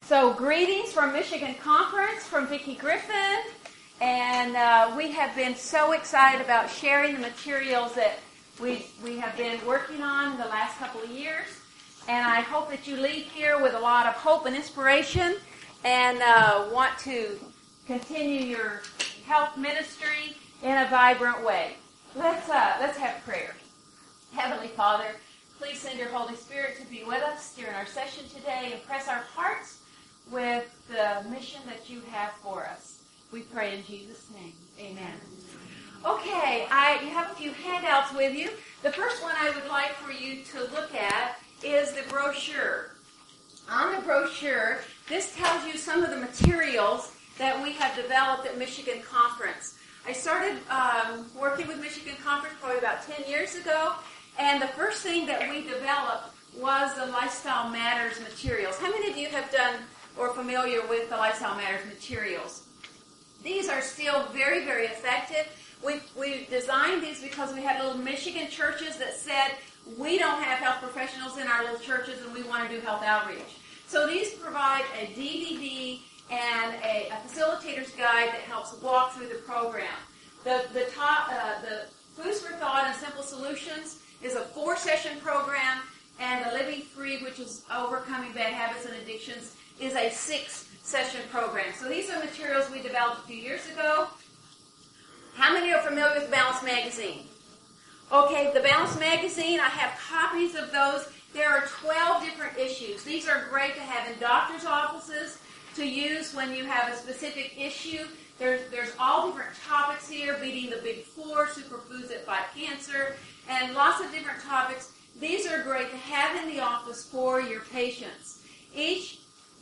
So greetings from Michigan Conference from Vicki Griffin, and we have been so excited about sharing the materials that we have been working on in the last couple of years, and I hope that you leave here with a lot of hope and inspiration and want to continue your health ministry in a vibrant way. Let's have prayer. Heavenly Father, please send your Holy Spirit to be with us during our session today and press our hearts with the mission that you have for us. We pray in Jesus' name. Amen. Okay, you have a few handouts with you. The first one I would like for you to look at is the brochure. On the brochure, this tells you some of the materials that we have developed at Michigan Conference. I started working with Michigan Conference probably about 10 years ago, and the first thing that we developed was the Lifestyle Matters materials. How many of you have done or familiar with the Lifestyle Matters materials? These are still very, very effective. We designed these because we had little Michigan churches that said, we don't have health professionals in our little churches and we want to do health outreach. So these provide a DVD and a facilitator's guide that helps walk through the program. The Foods for Thought and Simple Solutions is a 4-session program, and the Living Free, which is Overcoming Bad Habits and Addictions, is a 6-session program. So these are materials we developed a few years ago. How many are familiar with the Balance Magazine? Okay, the Balance Magazine, I have copies of those. There are 12 different issues. These are great to have in doctor's offices to use when you have a specific issue. There's all different topics here, beating the big 4, superfoods that fight cancer, and lots of different topics. These are great to have in the office for your patients. Each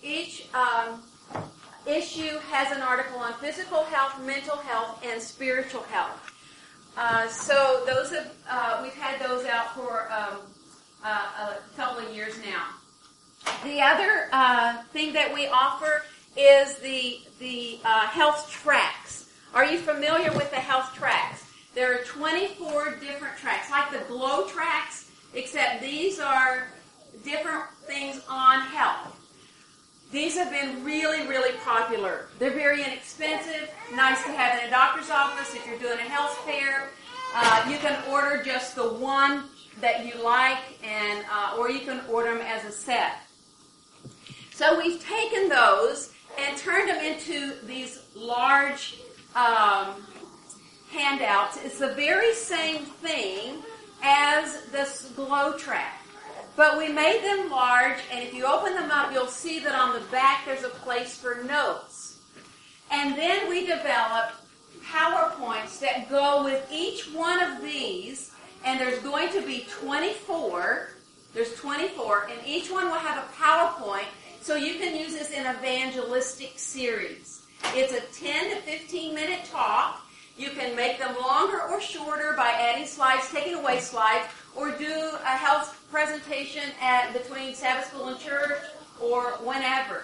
issue has an article on physical health, mental health, and spiritual health. So those we've had those out for a couple of years now. The other thing that we offer is the health tracks. Are you familiar with the health tracks? There are 24 different tracks, like the Glow tracks, except these are different things on health. These have been really, really popular. They're very inexpensive, nice to have in a doctor's office if you're doing a health fair. You can order just the one that you like, and or you can order them as a set. So we've taken those and turned them into these large handouts. It's the very same thing as this Glow track. But we made them large, and if you open them up, you'll see that on the back there's a place for notes. And then we developed PowerPoints that go with each one of these, and there's going to be 24. There's 24, and each one will have a PowerPoint, so you can use this in evangelistic series. It's a 10 to 15-minute talk. You can make them longer or shorter by adding slides, taking away slides, or do a health presentation between Sabbath school and church or whenever.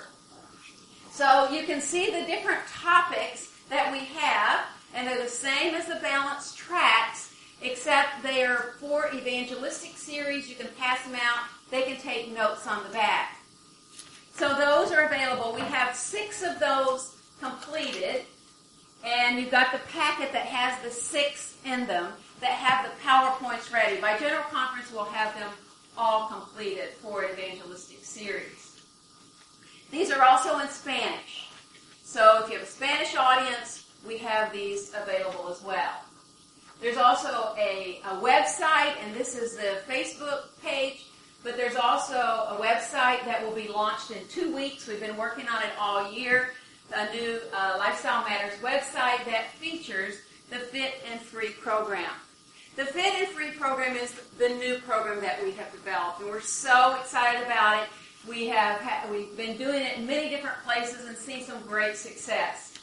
So you can see the different topics that we have, and they're the same as the Balance tracks, except they are for evangelistic series. You can pass them out. They can take notes on the back. So those are available. We have 6 of those completed, and you've got the packet that has the 6 in them that have the PowerPoints ready. By General Conference, we'll have them all completed for an evangelistic series. These are also in Spanish. So if you have a Spanish audience, we have these available as well. There's also a website, and this is the Facebook page, but there's also a website that will be launched in 2 weeks. We've been working on it all year. A new Lifestyle Matters website that features the Fit and Free program. The Fit and Free program is the new program that we have developed, and we're so excited about it. We've been doing it in many different places and seen some great success.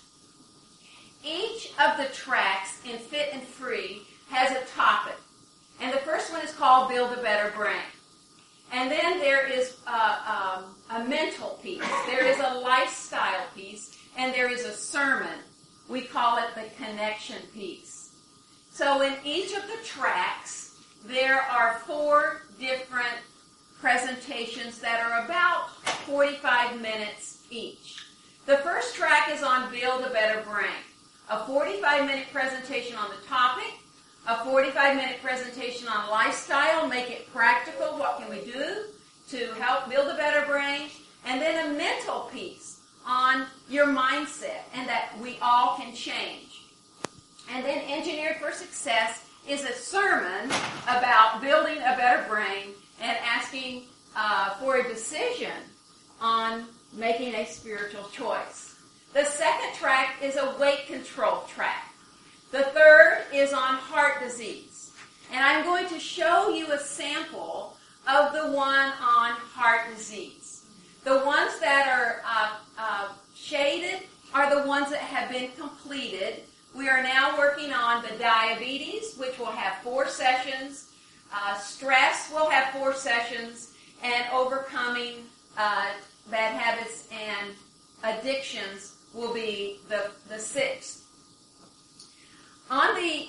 Each of the tracks in Fit and Free has a topic, and the first one is called Build a Better Brain. And then there is a mental piece, there is a lifestyle piece, and there is a sermon. We call it the connection piece. So in each of the tracks, there are 4 different presentations that are about 45 minutes each. The first track is on Build a Better Brain. A 45-minute presentation on the topic, a 45-minute presentation on lifestyle, make it practical, what can we do to help build a better brain, and then a mental piece on your mindset and that we all can change. And then Engineered for Success is a sermon about building a better brain and asking for a decision on making a spiritual choice. The second track is a weight control track. The third is on heart disease. And I'm going to show you a sample of the one on heart disease. The ones that are shaded are the ones that have been completed. We are now working on the diabetes, which will have 4 sessions. Stress will have 4 sessions. And overcoming bad habits and addictions will be the 6th. On the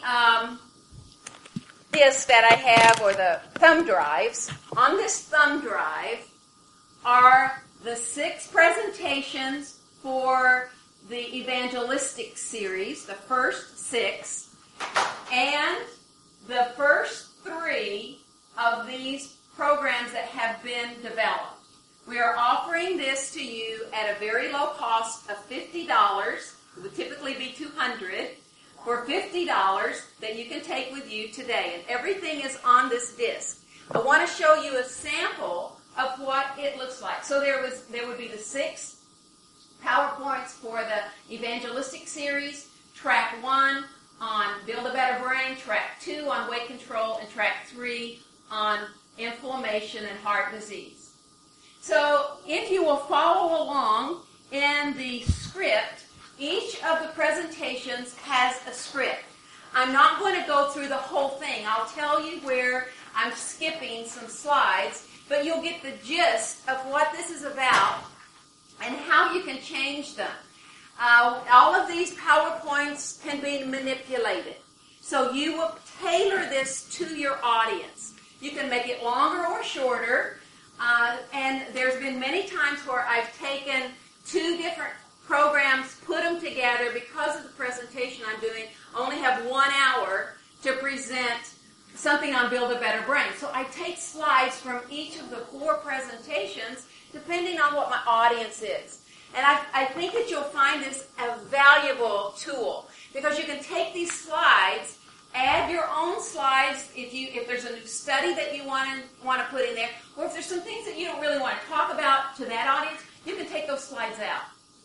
disc that I have, or the thumb drives, on this thumb drive are the 6 presentations for the evangelistic series, the first 6, and the first 3 of these programs that have been developed. We are offering this to you at a very low cost of $50. It would typically be $200 for $50 that you can take with you today. And everything is on this disc. I want to show you a sample of what it looks like. So there would be the 6 PowerPoints for the evangelistic series, track 1 on Build a Better Brain, track 2 on weight control, and track 3 on inflammation and heart disease. So if you will follow along in the script, each of the presentations has a script. I'm not going to go through the whole thing. I'll tell you where I'm skipping some slides, but you'll get the gist of what this is about and how you can change them. All of these PowerPoints can be manipulated. So you will tailor this to your audience. You can make it longer or shorter. And there's been many times where I've taken 2 different programs, put them together because of the presentation I'm doing. I only have 1 hour to present something on Build a Better Brain. So I take slides from each of the 4 presentations depending on what my audience is. And I think that you'll find this a valuable tool because you can take these slides, add your own slides if there's a new study that you want to put in there, or if there's some things that you don't really want to talk about to that audience, you can take those slides out.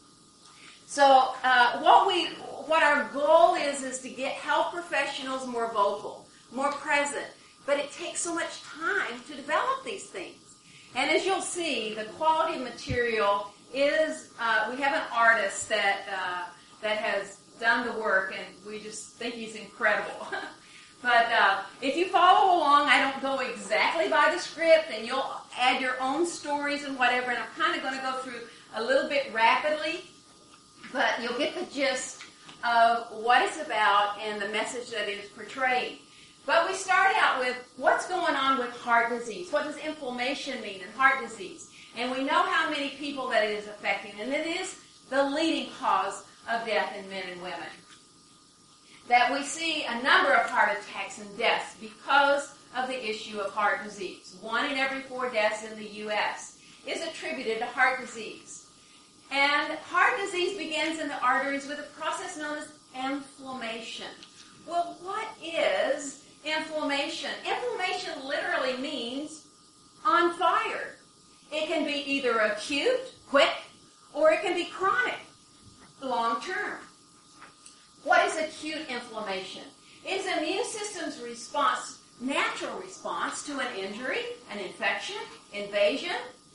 So what our goal is to get health professionals more vocal, more present, but it takes so much time to develop these things. And as you'll see, the quality of material is, we have an artist that has done the work, and we just think he's incredible. But if you follow along, I don't go exactly by the script, and you'll add your own stories and whatever, and I'm kind of going to go through a little bit rapidly, but you'll get the gist of what it's about and the message that it is portraying. But we start out with what's going on with heart disease. What does inflammation mean in heart disease? And we know how many people that it is affecting, and it is the leading cause of death in men and women. That we see a number of heart attacks and deaths because of the issue of heart disease. 1 in every 4 deaths in the U.S. is attributed to heart disease. And heart disease begins in the arteries with a process known as inflammation. Well, what is inflammation? Inflammation literally means on fire. It can be either acute, quick, or it can be chronic, long term. What is acute inflammation? It's the immune system's response, natural response to an injury, an infection, invasion,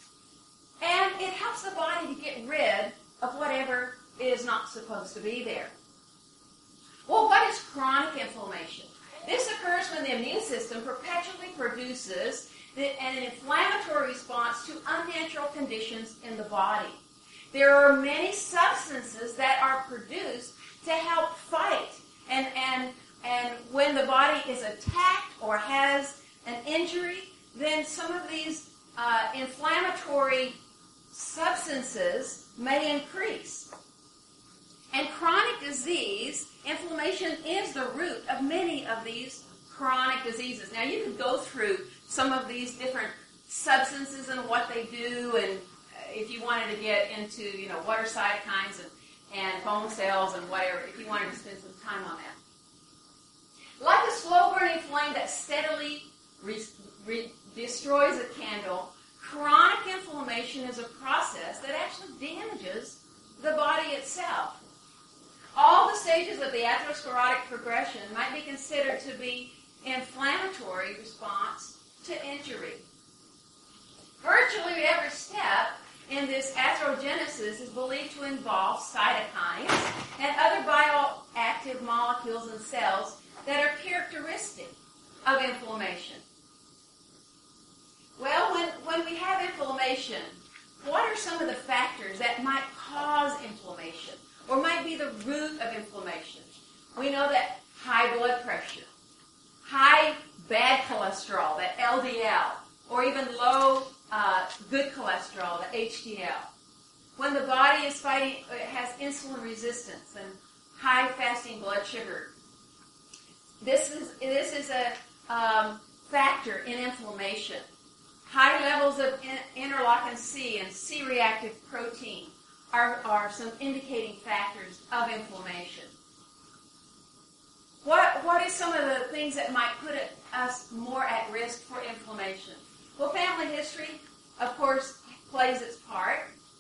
and it helps the body to get rid of whatever is not supposed to be there. Well, what is chronic inflammation? This occurs when the immune system perpetually produces an inflammatory response to unnatural conditions in the body. There are many substances that are produced to help fight. And when the body is attacked or has an injury, then some of these inflammatory substances may increase. And chronic disease, inflammation is the root of many of these chronic diseases. Now, you could go through some of these different substances and what they do, and if you wanted to get into, what are cytokines and bone cells and whatever, if you wanted to spend some time on that. Like a slow-burning flame that steadily destroys a candle, chronic inflammation is a process that actually damages the body itself. All the stages of the atherosclerotic progression might be considered to be inflammatory response to injury. Virtually every step in this atherogenesis is believed to involve cytokines and other bioactive molecules and cells that are characteristic of inflammation. Well, when we have inflammation, what are some of the factors that might cause inflammation or might be the root of inflammation? We know that high blood pressure, high bad cholesterol, that LDL, or even low good cholesterol, the HDL. When the body is has insulin resistance and high fasting blood sugar, this is a factor in inflammation. High levels of interleukin C and C-reactive protein are some indicating factors of inflammation. What is some of the things that might put us more at risk for inflammation? Well, family history, of course, plays its part.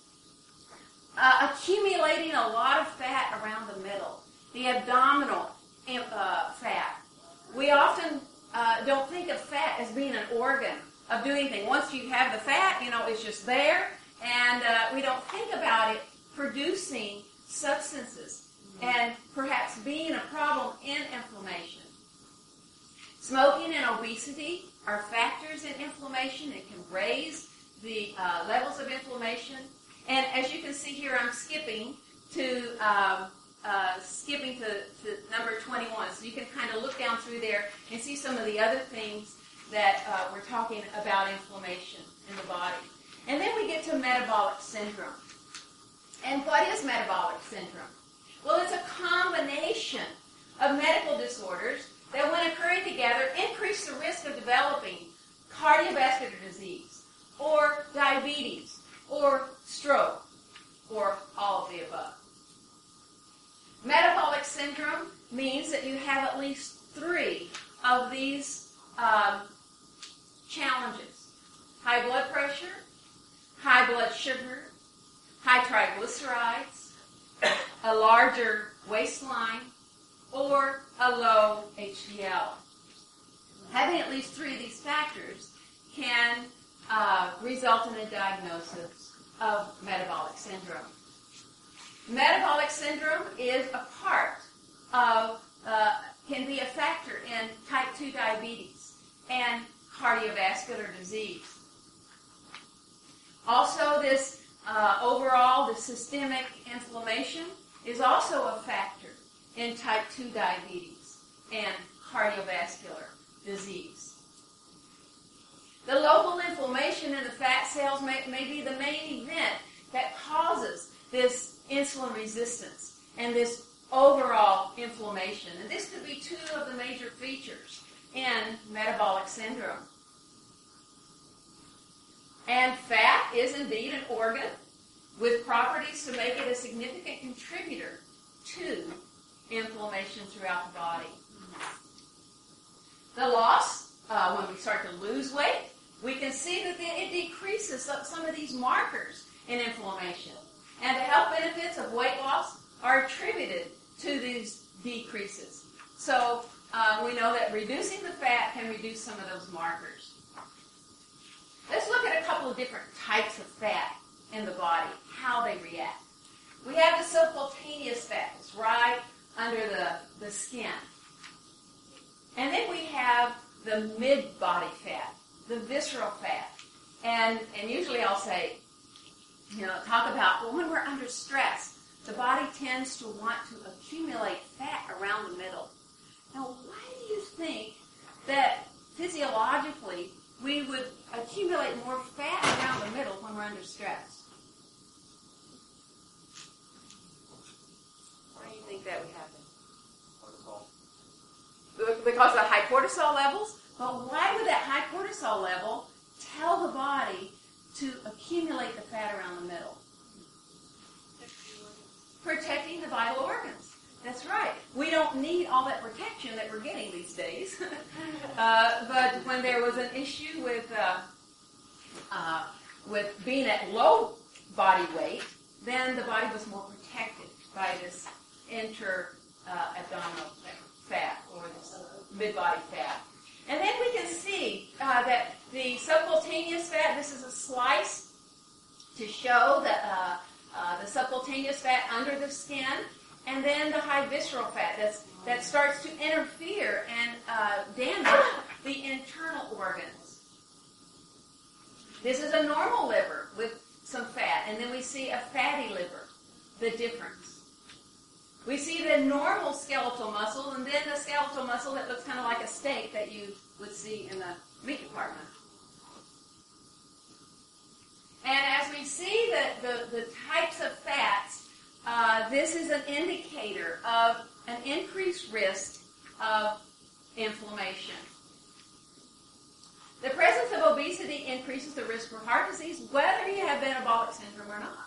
Accumulating a lot of fat around the middle, the abdominal fat. We often don't think of fat as being an organ of doing anything. Once you have the fat, it's just there, and we don't think about it producing substances and perhaps being a problem in inflammation. Smoking and obesity are factors in inflammation. It can raise the levels of inflammation. And as you can see here, I'm skipping to number 21. So you can kind of look down through there and see some of the other things that we're talking about inflammation in the body. And then we get to metabolic syndrome. And what is metabolic syndrome? Well, it's a combination of medical disorders that, when occurring together, increase the risk of developing cardiovascular disease, or diabetes, or stroke, or all of the above. Metabolic syndrome means that you have at least 3 of these challenges: high blood pressure, high blood sugar, high triglycerides, a larger waistline, or a low HDL. Having at least 3 of these factors can result in a diagnosis of metabolic syndrome. Metabolic syndrome is a part of, can be a factor in type 2 diabetes and cardiovascular disease. Also, this the systemic inflammation is also a factor in type 2 diabetes and cardiovascular disease. The local inflammation in the fat cells may be the main event that causes this insulin resistance and this overall inflammation. And this could be 2 of the major features in metabolic syndrome. And fat is indeed an organ with properties to make it a significant contributor to inflammation throughout the body. The loss, when we start to lose weight, we can see that it decreases some of these markers in inflammation. And the health benefits of weight loss are attributed to these decreases. So we know that reducing the fat can reduce some of those markers. Let's look at a couple of different types of fat in the body, how they react. We have the subcutaneous fat, it's right under the skin. And then we have the mid-body fat, the visceral fat. And usually I'll say, talk about, when we're under stress, the body tends to want to accumulate fat around the middle. Now, why do you think that physiologically we would accumulate more fat around the middle when we're under stress? cortisol levels, but why would that high cortisol level tell the body to accumulate the fat around the middle? Protecting the vital organs. That's right. We don't need all that protection that we're getting these days. But when there was an issue with being at low body weight, then the body was more protected by this inter-abdominal fat, or this mid-body fat. And then we can see that the subcutaneous fat, this is a slice to show that the subcutaneous fat under the skin, and then the high visceral fat that starts to interfere and damage the internal organs. This is a normal liver with some fat, and then we see a fatty liver, the difference. We see the normal skeletal muscle, and then the skeletal muscle that looks kind of like a steak that you would see in the meat department. And as we see the types of fats, this is an indicator of an increased risk of inflammation. The presence of obesity increases the risk for heart disease, whether you have metabolic syndrome or not.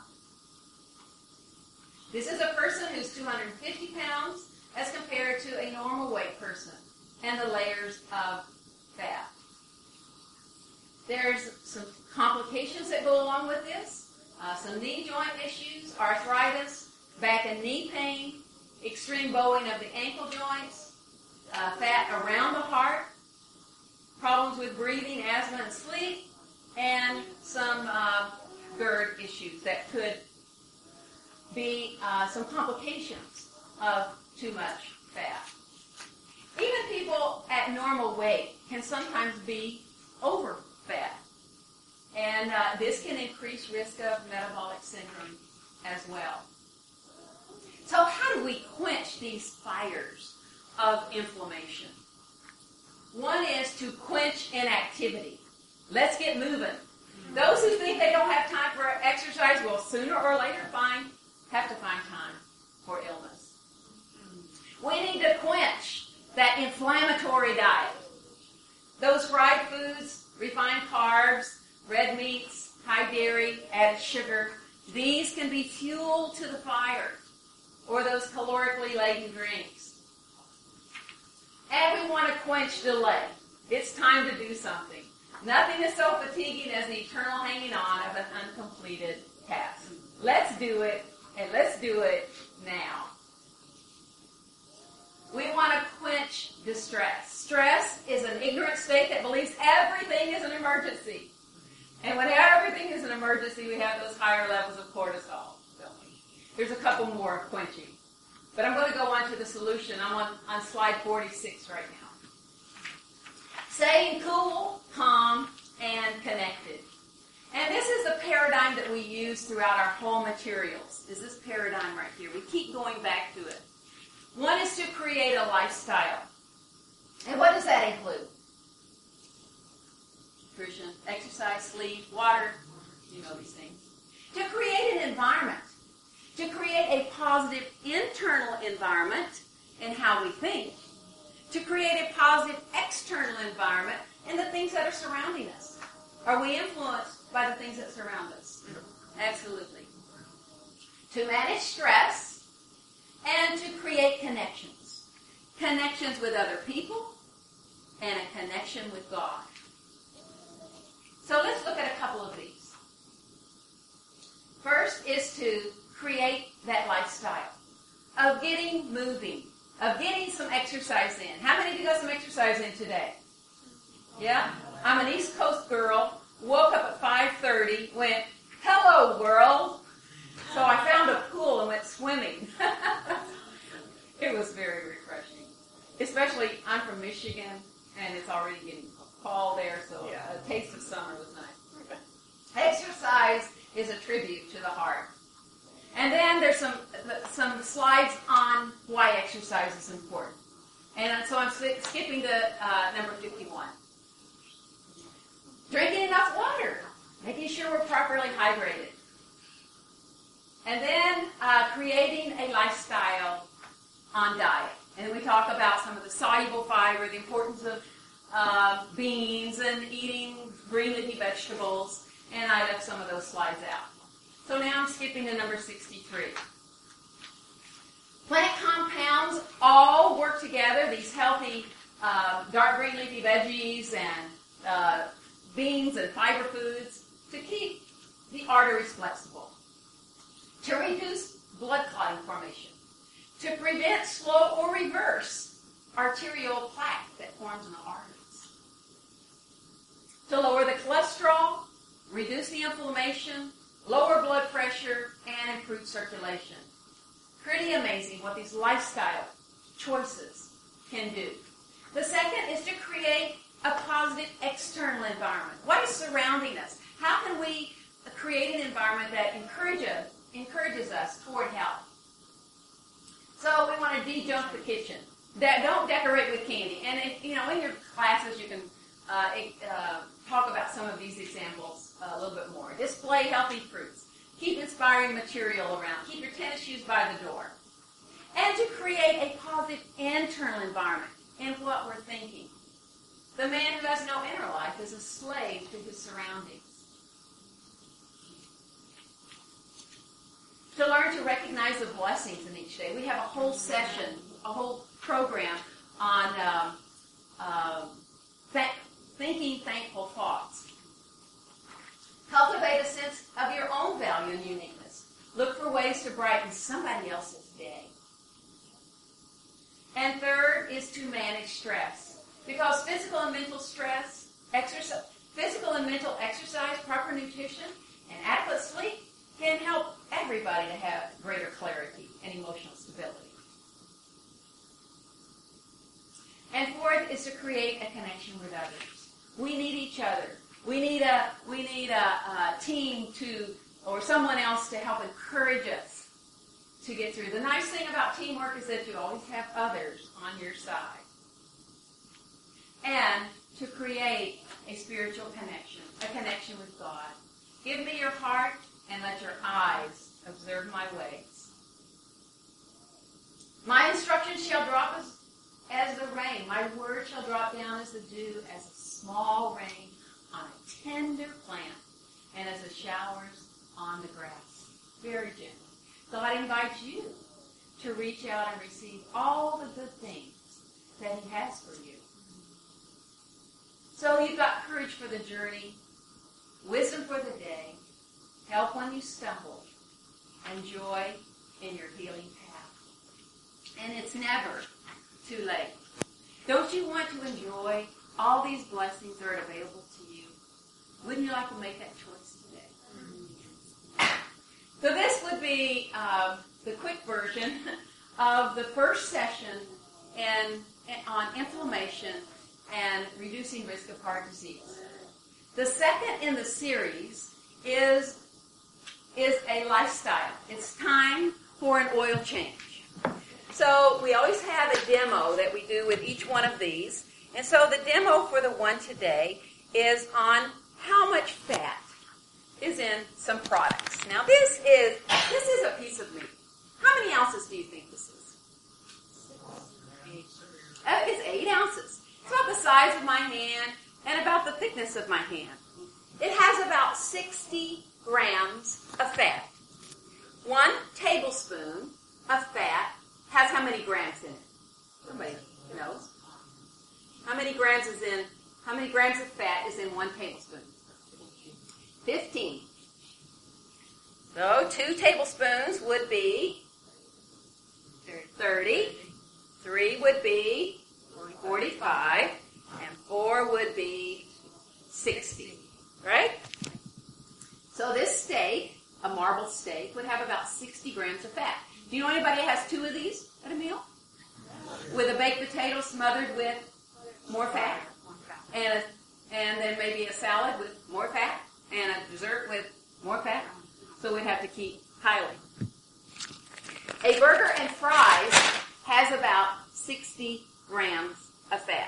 This is a person who's 250 pounds as compared to a normal weight person, and the layers of fat. There's some complications that go along with this, some knee joint issues, arthritis, back and knee pain, extreme bowing of the ankle joints, fat around the heart, problems with breathing, asthma, and sleep, and some GERD issues that could be some complications of too much fat. Even people at normal weight can sometimes be over fat, and this can increase risk of metabolic syndrome as well. So how do we quench these fires of inflammation? One is to quench inactivity. Let's get moving. Those who think they don't have time for exercise will sooner or later have to find time for illness. We need to quench that inflammatory diet. Those fried foods, refined carbs, red meats, high dairy, added sugar, these can be fuel to the fire, or those calorically laden drinks. And we want to quench delay. It's time to do something. Nothing is so fatiguing as the eternal hanging on of an uncompleted task. Let's do it, and let's do it now. We want to quench distress. Stress is an ignorant state that believes everything is an emergency. And when everything is an emergency, we have those higher levels of cortisol, don't we? There's a couple more quenching. But I'm going to go on to the solution. I'm on slide 46 right now. Staying cool, calm, and connected. And this is the paradigm that we use throughout our whole materials, is this paradigm right here. We keep going back to it. One is to create a lifestyle. And what does that include? Nutrition, exercise, sleep, water, you know these things. To create an environment. To create a positive internal environment in how we think. To create a positive external environment in the things that are surrounding us. Are we influenced by the things that surround us? Absolutely. To manage stress and to create connections. Connections with other people and a connection with God. So let's look at a couple of these. First is to create that lifestyle of getting moving, of getting some exercise in. How many of you got some exercise in today? Yeah? I'm an East Coast girl, woke up at 5:30, went, hello world. So I found a pool and went swimming. It was very refreshing. Especially, I'm from Michigan, and it's already getting fall there, so a taste of summer was nice. Exercise is a tribute to the heart. And then there's some slides on why exercise is important. And so I'm skipping to number 51. Drinking enough water, making sure we're properly hydrated. And then creating a lifestyle on diet. And we talk about some of the soluble fiber, the importance of beans and eating green leafy vegetables, and I left some of those slides out. So now I'm skipping to number 63. Plant compounds all work together, these healthy dark green leafy veggies and beans and fiber foods, to keep the arteries flexible, to reduce blood clotting formation, to prevent slow or reverse arterial plaque that forms in the arteries, to lower the cholesterol, reduce the inflammation, lower blood pressure, and improve circulation. Pretty amazing what these lifestyle choices can do. The second is to create a positive external environment. What is surrounding us? How can we create an environment that encourages us toward health? So we want to de-junk the kitchen. Don't decorate with candy. And in your classes you can talk about some of these examples a little bit more. Display healthy fruits. Keep inspiring material around. Keep your tennis shoes by the door. And to create a positive internal environment in what we're thinking. The man who has no inner life is a slave to his surroundings. To learn to recognize the blessings in each day. We have a whole session, a whole program on thinking thankful thoughts. Cultivate a sense of your own value and uniqueness. Look for ways to brighten somebody else's day. And third is to manage stress. Because physical and mental stress, physical and mental exercise, proper nutrition, and adequate sleep can help everybody to have greater clarity and emotional stability. And fourth is to create a connection with others. We need each other. We need a team or someone else to help encourage us to get through. The nice thing about teamwork is that you always have others on your side. And to create a spiritual connection, a connection with God. Give me your heart and let your eyes observe my ways. My instructions shall drop as the rain. My word shall drop down as the dew, as a small rain on a tender plant, and as the showers on the grass. Very gently. God invites you to reach out and receive all the good things that He has for you. So you've got courage for the journey, wisdom for the day, help when you stumble, and joy in your healing path. And it's never too late. Don't you want to enjoy all these blessings that are available to you? Wouldn't you like to make that choice today? So this would be the quick version of the first session on inflammation and reducing risk of heart disease. The second in the series is a lifestyle. It's time for an oil change. So we always have a demo that we do with each one of these. And so the demo for the one today is on how much fat is in some products. Now this is a piece of meat. How many ounces do you think this is? It's 8 ounces. It's about the size of my hand and about the thickness of my hand. It has about 60 grams of fat. 1 tablespoon of fat has how many grams in it? Somebody knows. How many grams of fat is in 1 tablespoon? 15. So 2 tablespoons would be 30. 3 would be 45. And 4 would be 60. Right? So this steak, a marbled steak, would have about 60 grams of fat. Do you know anybody that has 2 of these at a meal? With a baked potato smothered with more fat? And then maybe a salad with more fat? And a dessert with more fat? So we'd have to keep piling. A burger and fries has about 60 grams of fat.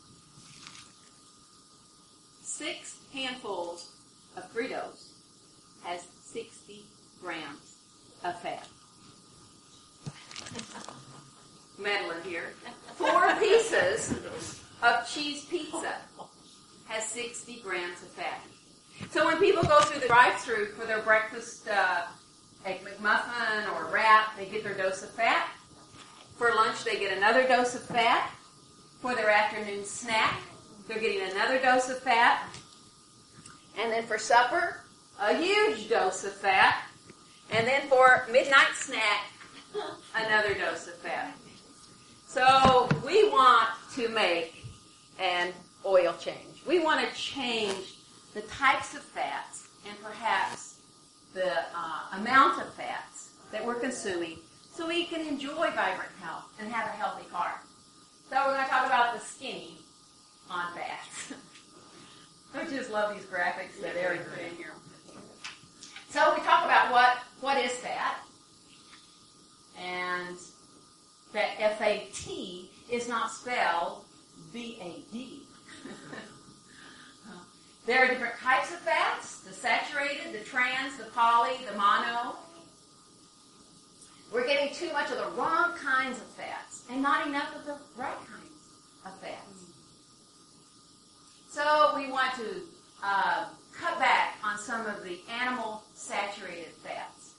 6 handfuls of Fritos has 60 grams of fat. meddling here. 4 pieces of cheese pizza has 60 grams of fat. So when people go through the drive-thru for their breakfast Egg McMuffin or wrap, they get their dose of fat. For lunch, they get another dose of fat. For their afternoon snack, they're getting another dose of fat. And then for supper, a huge dose of fat. And then for midnight snack, another dose of fat. So we want to make an oil change. We want to change the types of fats and perhaps the amount of fats that we're consuming so we can enjoy vibrant health and have a healthy heart. So we're going to talk about the skinny on fats. I just love these graphics that Eric put in here. So we talk about what is fat, and that F-A-T is not spelled B-A-D. There are different types of fats, the saturated, the trans, the poly, the mono. We're getting too much of the wrong kinds of fats and not enough of the right kinds of fats. So we want to cut back on some of the animal saturated fats.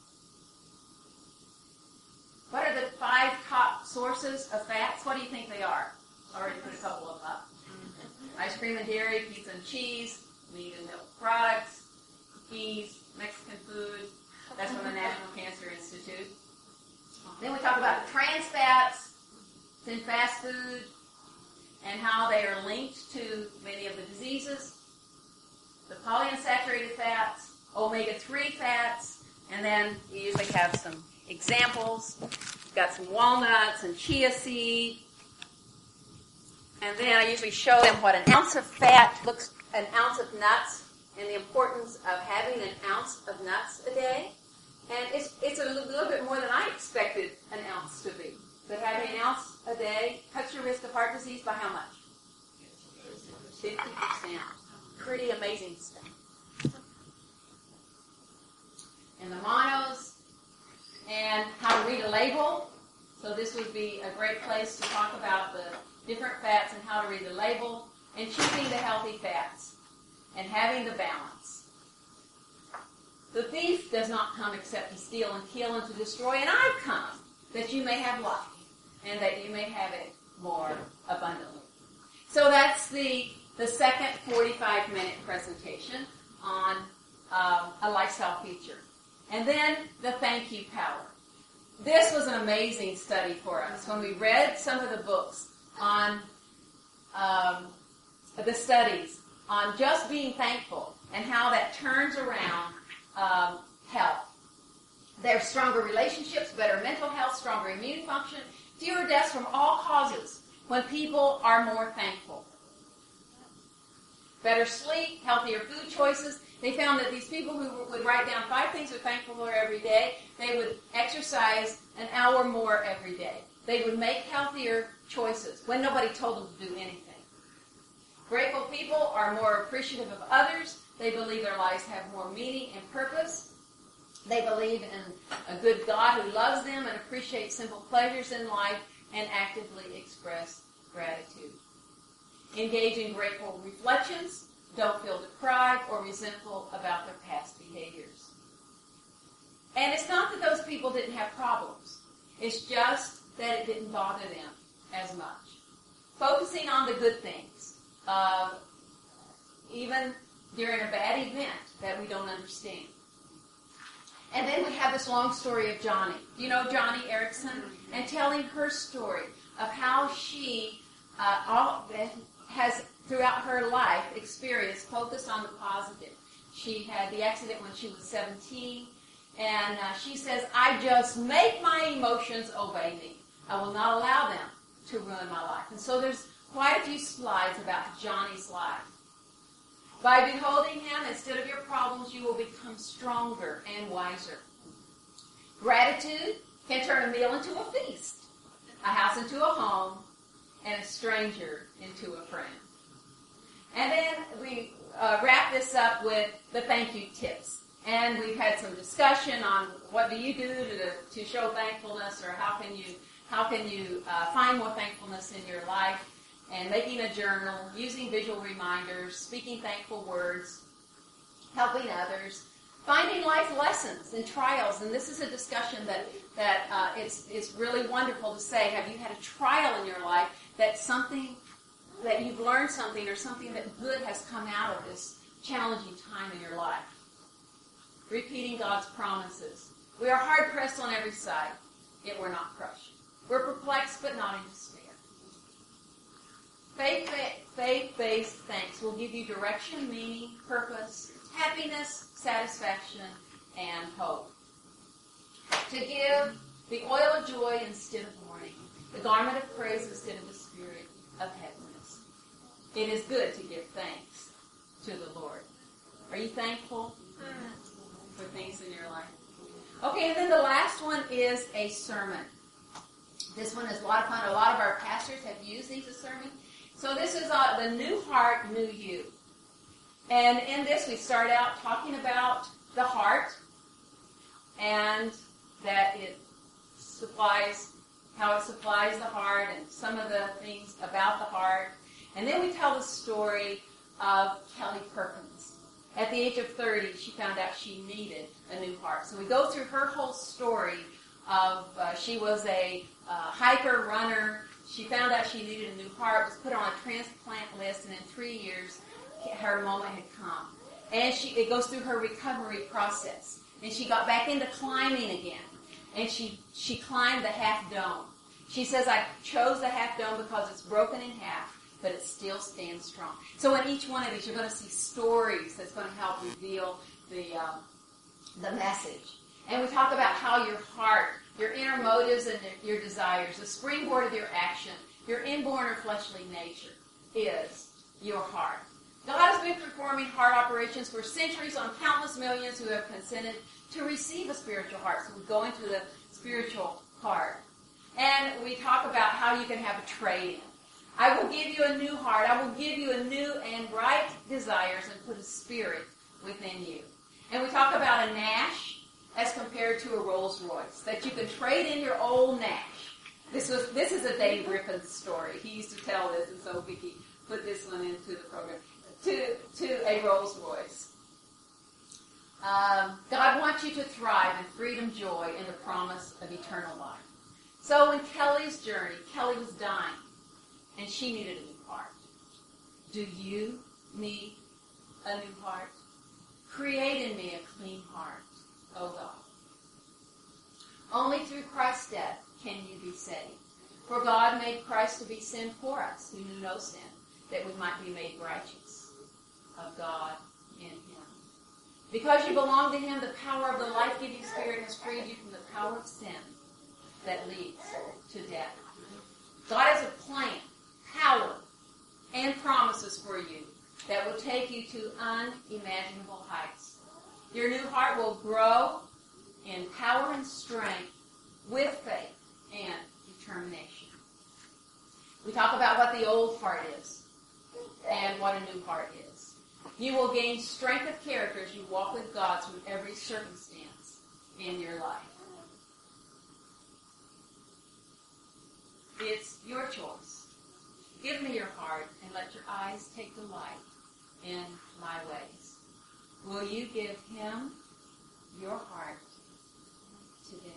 What are the 5 top sources of fats? What do you think they are? I already put a couple of them up. Ice cream and dairy, pizza and cheese, meat and milk products, cookies, Mexican food. That's from the National Cancer Institute. Then we talk about the trans fats in fast food and how they are linked to many of the diseases. The polyunsaturated fats, omega-3 fats, and then we usually have some examples. We've got some walnuts and chia seed. And then I usually show them what an ounce of fat looks, an ounce of nuts, and the importance of having an ounce of nuts a day. And it's a little bit more than I expected an ounce to be. But having an ounce a day cuts your risk of heart disease by how much? 50%. Pretty amazing stuff. And the monos, and how to read a label. So this would be a great place to talk about the different fats and how to read the label, and choosing the healthy fats, and having the balance. The thief does not come except to steal and kill and to destroy, and I've come that you may have life, and that you may have it more abundantly. So that's the second 45-minute presentation on a lifestyle feature. And then the thank you power. This was an amazing study for us. When we read some of the books on the studies on just being thankful and how that turns around health. There's stronger relationships, better mental health, stronger immune function, fewer deaths from all causes when people are more thankful. Better sleep, healthier food choices. They found that these people who would write down 5 things they're thankful for every day, they would exercise an hour more every day. They would make healthier choices when nobody told them to do anything. Grateful people are more appreciative of others. They believe their lives have more meaning and purpose. They believe in a good God who loves them and appreciates simple pleasures in life and actively express gratitude. Engage in grateful reflections. Don't feel deprived or resentful about their past behaviors. And it's not that those people didn't have problems. It's just that it didn't bother them as much. Focusing on the good things, even during a bad event that we don't understand. And then we have this long story of Johnny. Do you know Johnny Erickson? And telling her story of how she has, throughout her life, experienced focus on the positive. She had the accident when she was 17, and she says, I just make my emotions obey me. I will not allow them to ruin my life. And so there's quite a few slides about Johnny's life. By beholding him instead of your problems, you will become stronger and wiser. Gratitude can turn a meal into a feast, a house into a home, and a stranger into a friend. And then we wrap this up with the thank you tips. And we've had some discussion on what do you do to show thankfulness, or how can you how can you find more thankfulness in your life, and making a journal, using visual reminders, speaking thankful words, helping others, finding life lessons and trials. And this is a discussion that it's really wonderful to say, have you had a trial in your life that you've learned something, or something that good has come out of this challenging time in your life? Repeating God's promises. We are hard pressed on every side, yet we're not crushed. We're perplexed, but not in despair. Faith-based thanks will give you direction, meaning, purpose, happiness, satisfaction, and hope. To give the oil of joy instead of mourning, the garment of praise instead of the spirit of heaviness. It is good to give thanks to the Lord. Are you thankful for things in your life? Okay, and then the last one is a sermon. This one is a lot of fun. A lot of our pastors have used these as sermons. So this is the New Heart, New You. And in this we start out talking about the heart, and that it supplies, how it supplies the heart, and some of the things about the heart. And then we tell the story of Kelly Perkins. At the age of 30, she found out she needed a new heart. So we go through her whole story of, she was a hiker, runner. She found out she needed a new heart, was put on a transplant list, and in 3 years, her moment had come. And it goes through her recovery process. And she got back into climbing again. And she climbed the Half Dome. She says, I chose the Half Dome because it's broken in half, but it still stands strong. So in each one of these, you're going to see stories that's going to help reveal the message. And we talk about how your heart, your inner motives and your desires, the springboard of your action, your inborn or fleshly nature is your heart. God has been performing heart operations for centuries on countless millions who have consented to receive a spiritual heart. So we go into the spiritual heart. And we talk about how you can have a trade-in. I will give you a new heart. I will give you a new and right desires and put a spirit within you. And we talk about a Nash as compared to a Rolls Royce, that you can trade in your old Nash. This is a Dave Rippon story. He used to tell this, and so Vicki put this one into the program. To a Rolls Royce. God wants you to thrive in freedom, joy, and the promise of eternal life. So in Kelly's journey, Kelly was dying, and she needed a new heart. Do you need a new heart? Create in me a clean heart, O God. Only through Christ's death can you be saved. For God made Christ to be sin for us, who knew no sin, that we might be made righteous of God in him. Because you belong to him, the power of the life-giving Spirit has freed you from the power of sin that leads to death. God has a plan, power, and promises for you that will take you to unimaginable heights. Your new heart will grow in power and strength with faith and determination. We talk about what the old heart is and what a new heart is. You will gain strength of character as you walk with God through every circumstance in your life. It's your choice. Give me your heart and let your eyes take delight in my ways. Will you give him your heart today?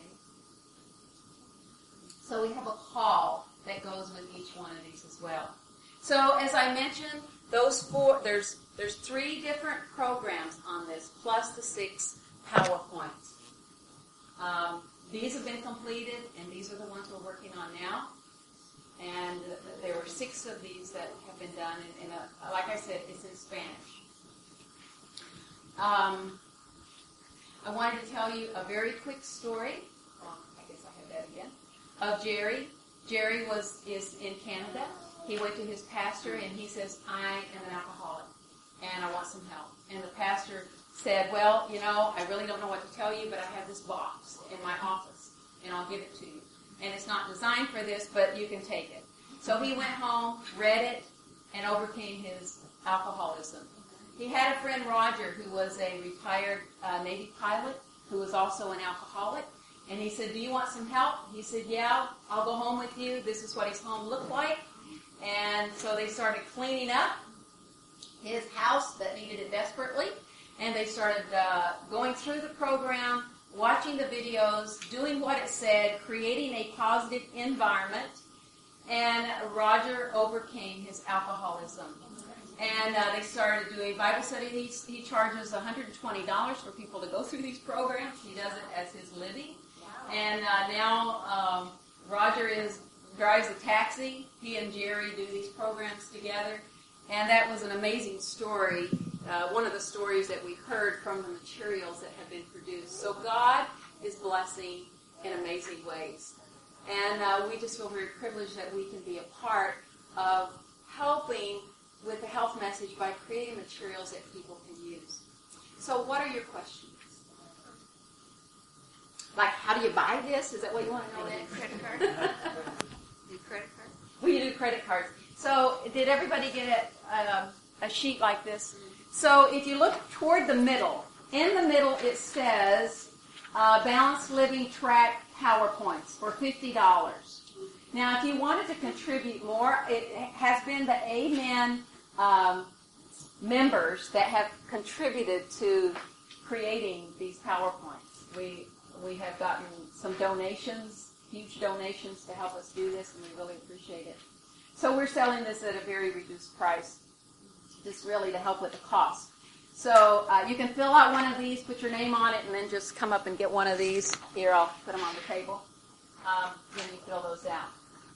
So we have a call that goes with each one of these as well. So as I mentioned, those four, there's 3 different programs on this, plus the 6 PowerPoints. These have been completed, and these are the ones we're working on now. And there were 6 of these that have been done, and like I said, it's in Spanish. I wanted to tell you a very quick story. I guess I have that again. Of Jerry. Jerry is in Canada. He went to his pastor and he says, I am an alcoholic and I want some help. And the pastor said, well, I really don't know what to tell you, but I have this box in my office and I'll give it to you. And it's not designed for this, but you can take it. So he went home, read it, and overcame his alcoholism. He had a friend, Roger, who was a retired Navy pilot, who was also an alcoholic. And he said, do you want some help? He said, yeah, I'll go home with you. This is what his home looked like. And so they started cleaning up his house that needed it desperately. And they started going through the program, watching the videos, doing what it said, creating a positive environment. And Roger overcame his alcoholism. And they started to do a Bible study. He charges $120 for people to go through these programs. He does it as his living. And now Roger drives a taxi. He and Jerry do these programs together. And that was an amazing story, one of the stories that we heard from the materials that have been produced. So God is blessing in amazing ways. And we just feel very privileged that we can be a part of helping with the health message by creating materials that people can use. So what are your questions? Like, how do you buy this? Is that what you want to know next? Credit card? Do credit card? We do credit cards. So did everybody get a sheet like this? So if you look toward the middle, in the middle it says Balanced Living Track PowerPoints for $50. Now if you wanted to contribute more, it has been the Amen members that have contributed to creating these PowerPoints. We have gotten some donations, huge donations to help us do this, and we really appreciate it. So we're selling this at a very reduced price, just really to help with the cost. So you can fill out one of these, put your name on it, and then just come up and get one of these. Here, I'll put them on the table. Then you fill those out.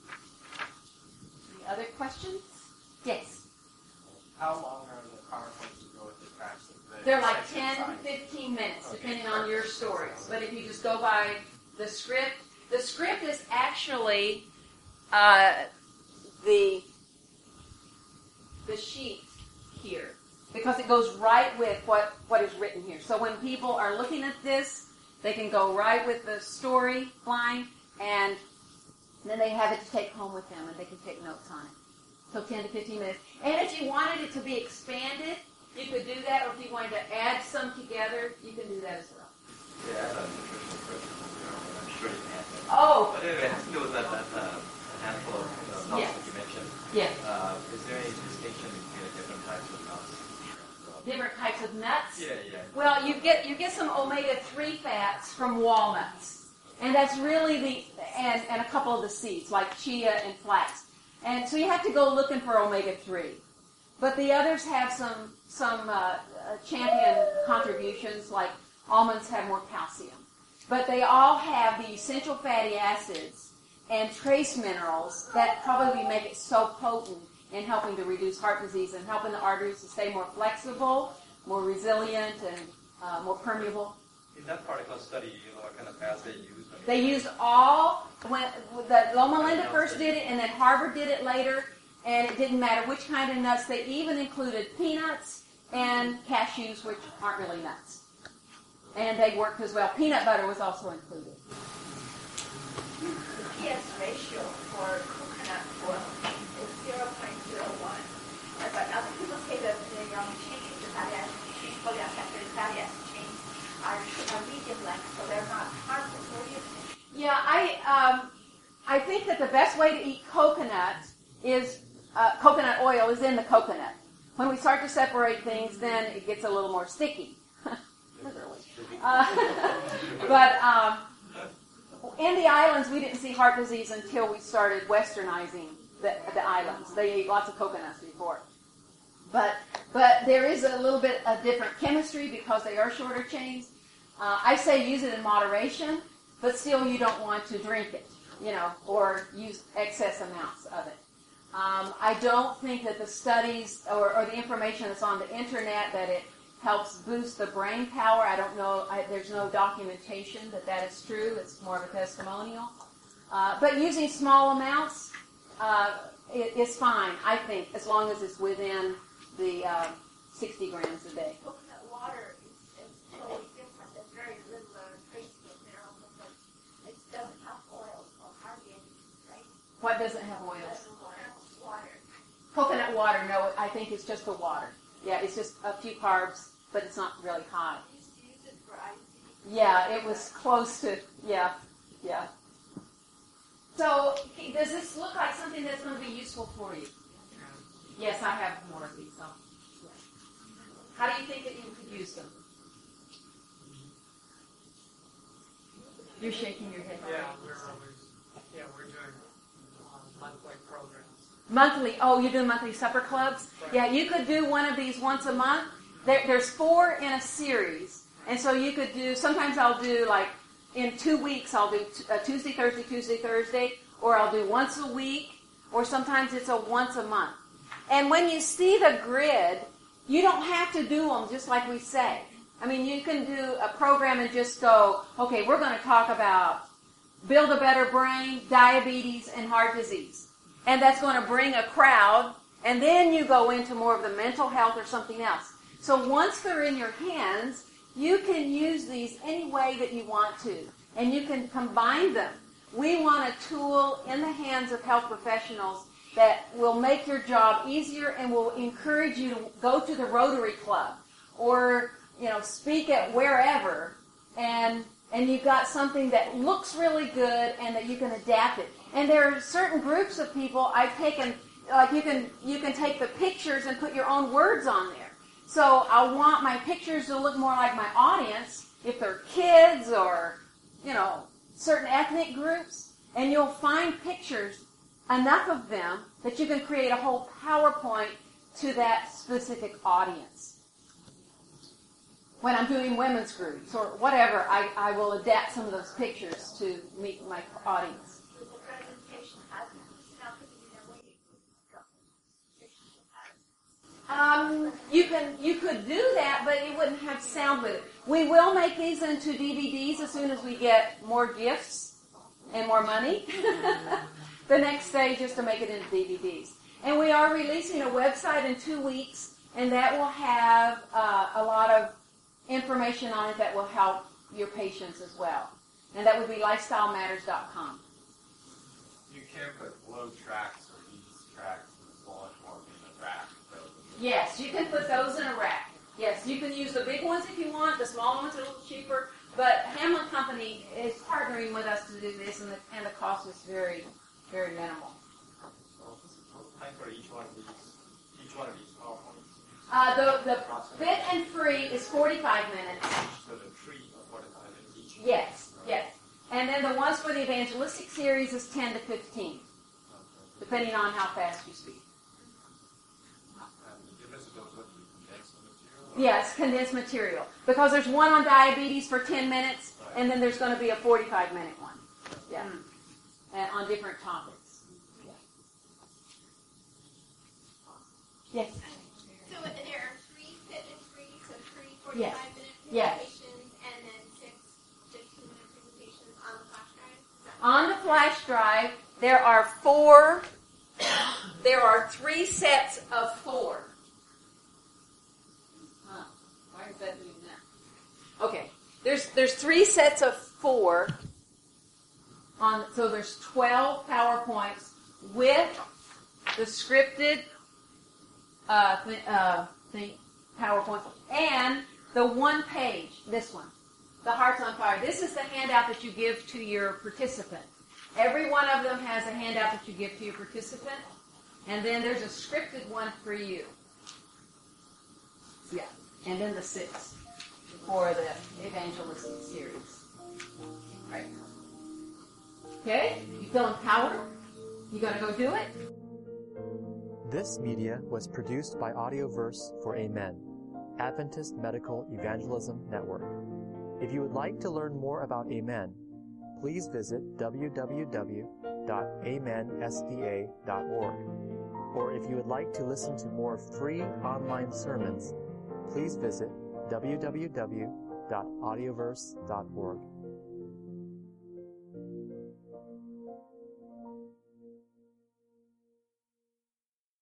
Any other questions? Yes? How long are the PowerPoints to go with the tracks? They're like 10 to 15 minutes, depending on your stories. But if you just go by the script is actually the sheet here, because it goes right with what is written here. So when people are looking at this, they can go right with the story line, and then they have it to take home with them, and they can take notes on it. So 10 to 15 minutes. And if you wanted it to be expanded, you could do that, or if you wanted to add some together, you can do that as well. Yeah, I have a nutritional question. I'm sure you can answer. Oh! But anyway, it has to do with that handful of nuts Yes. that you mentioned. Yes. Is there any distinction between the different types of nuts? Different types of nuts? Yeah. Well, you get some omega-3 fats from walnuts. And that's really and a couple of the seeds, like chia and flax. And so you have to go looking for omega-3. But the others have some champion contributions, like almonds have more calcium. But they all have the essential fatty acids and trace minerals that probably make it so potent in helping to reduce heart disease and helping the arteries to stay more flexible, more resilient, and more permeable. In that particular study, what kind of fats they used? They used all, when Loma Linda first did it, and then Harvard did it later, and it didn't matter which kind of nuts. They even included peanuts and cashews, which aren't really nuts. And they worked as well. Peanut butter was also included. The PS ratio for coconut oil is 0.01. But other people say that the chains, the fatty acid chains, polyunsaturated fatty acid chains, are medium length, so they're not harmful. What do you think? Yeah, I think that the best way to eat coconut oil is in the coconut. When we start to separate things, then it gets a little more sticky. Literally. But in the islands, we didn't see heart disease until we started westernizing the islands. They ate lots of coconuts before. But there is a little bit of different chemistry because they are shorter chains. I say use it in moderation, but still you don't want to drink it, or use excess amounts of it. I don't think that the studies or the information that's on the internet that it helps boost the brain power. I don't know. There's no documentation that is true. It's more of a testimonial. But using small amounts is fine, I think, as long as it's within the 60 grams a day. Coconut water is totally different. There's very little trace minerals, but it doesn't have oils or hardly any, right? What doesn't have oils? Water. Coconut water, no, I think it's just the water. Yeah, it's just a few carbs, but it's not really high. I used to use it for IBS. Yeah, it was close to, yeah. So, does this look like something that's going to be useful for you? Yes, I have more of these. How do you think that you could use them? You're shaking your head. Yeah, we're doing monthly programs. Monthly. Oh, you're doing monthly supper clubs? Right. Yeah, you could do one of these once a month. There's 4 in a series. And so you could do, sometimes I'll do like in 2 weeks, I'll do Tuesday, Thursday, or I'll do once a week, or sometimes it's a once a month. And when you see the grid, you don't have to do them just like we say. I mean, you can do a program and just go, okay, we're going to talk about build a better brain, diabetes, and heart disease. And that's going to bring a crowd, and then you go into more of the mental health or something else. So once they're in your hands, you can use these any way that you want to, and you can combine them. We want a tool in the hands of health professionals that will make your job easier and will encourage you to go to the Rotary Club or, speak at wherever, and you've got something that looks really good and that you can adapt it. And there are certain groups of people I've taken, like you can take the pictures and put your own words on there. So I want my pictures to look more like my audience, if they're kids or, certain ethnic groups. And you'll find pictures, enough of them, that you can create a whole PowerPoint to that specific audience. When I'm doing women's groups or whatever, I will adapt some of those pictures to meet my audience. With the presentation, You could do that, but it wouldn't have sound with it. We will make these into DVDs as soon as we get more gifts and more money. The next stage is to make it into DVDs. And we are releasing a website in 2 weeks, and that will have a lot of information on it that will help your patients as well. And that would be lifestylematters.com. You can put flow tracks or ease tracks and so much more in the rack. Yes, you can put those in a rack. Yes, you can use the big ones if you want. The small ones are a little cheaper. But Hamlin Company is partnering with us to do this, and the cost is very, very minimal. So, time for each one of these PowerPoints. The fit and free is 45 minutes. So the 3 or 45 minutes each. Yes. And then the ones for the evangelistic series is 10 to 15, depending on how fast you speak. The difference is those with condensed material? Yes, condensed material. Because there's one on diabetes for 10 minutes, and then there's going to be a 45-minute one. Yeah. And on different topics. Yeah. Yes. So there are 3 fit and free, so 3 Yes. 45-minute Yes. presentations, and then 6 15-minute presentations on the flash drive? On the flash drive, there are 4. There are 3 sets of 4. Why is that doing that? Okay, there's 3 sets of 4. So there's 12 PowerPoints with the scripted PowerPoint and the one page. This one, the Hearts on Fire. This is the handout that you give to your participant. Every one of them has a handout that you give to your participant, and then there's a scripted one for you. Yeah, and then the 6 for the evangelistic series. Right. Okay, you feel empowered? You gonna go do it? This media was produced by Audioverse for Amen, Adventist Medical Evangelism Network. If you would like to learn more about Amen, please visit www.amensda.org. Or if you would like to listen to more free online sermons, please visit www.audioverse.org.